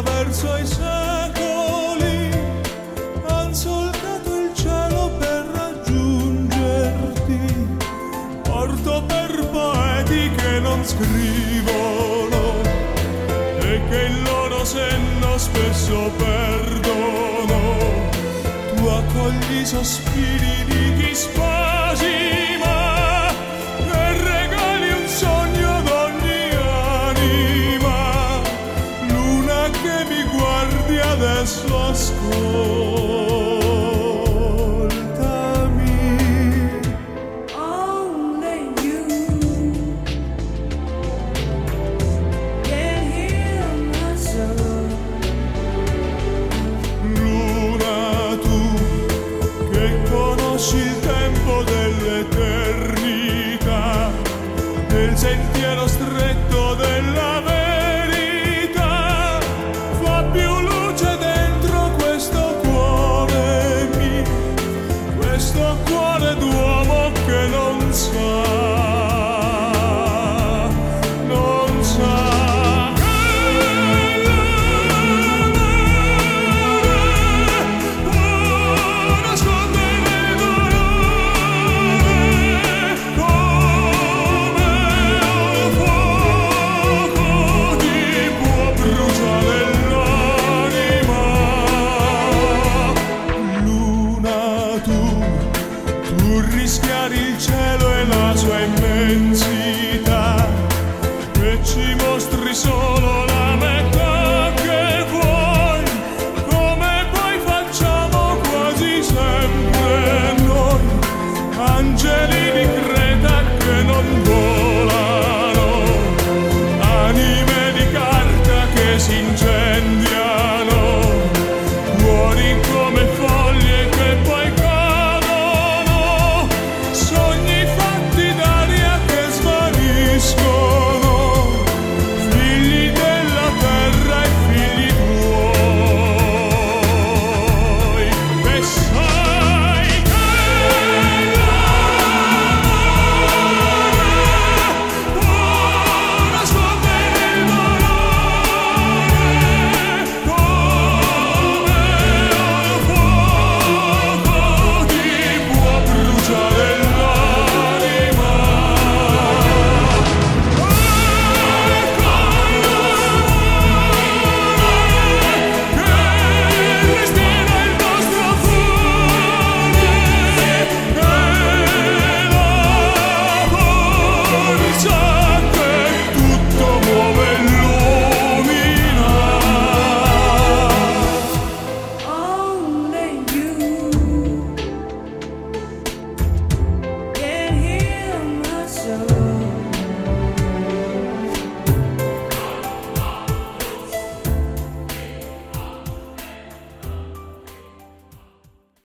attraverso i secoli han solcato il cielo per raggiungerti. Porto per poeti che non scrivono e che il loro senno spesso perdono. Tu accogli i sospiri di chi spasima e regali un sogno d'ogni anima. Luna che mi guardi adesso, ascoltami. Only you can heal my soul. Luna, tu che conosci il tempo dell'eternità, del sentiero stretto della verità, fa più luce dentro questo cuore mio, questo cuore d'uomo che non sa, non sa. Rischiare il cielo e la sua immensità, e ci mostri solo la metà che vuoi, come poi facciamo quasi sempre noi, angeli di Creta che non volano, anime di carta che si incendiano.